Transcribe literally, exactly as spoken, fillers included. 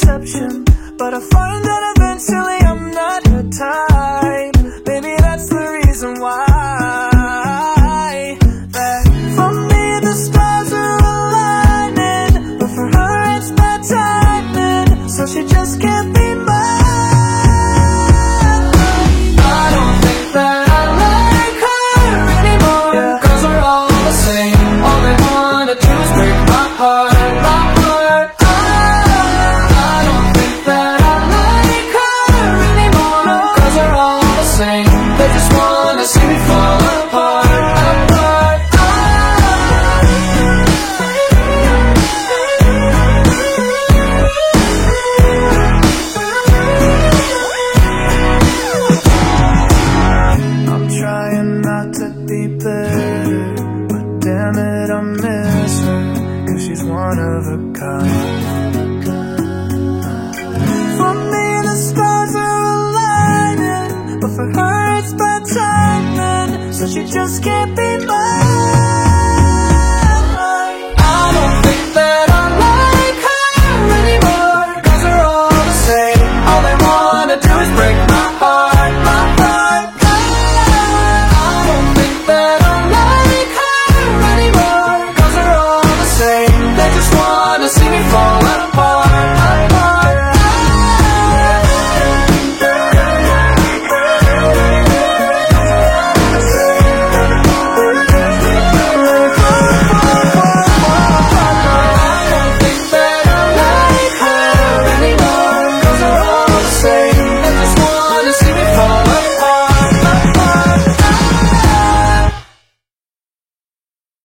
exception, but I find that eventually I'm not her type. Maybe that's the reason why. That for me the stars are aligning, but for her it's bad timing, so she just can't be mine. I don't think that I like her anymore, yeah. Cause we're all the same. All they wanna do is break my heart, my heart. I, I don't think that I like her anymore, no. Cause we're all the same. They just wanna see me fall apart, apart. I'm trying not to be bitter, but damn it, I miss her, cause she's one of a kind. For me the stars are aligning, but for her it's bad timing, so she just can't be mine.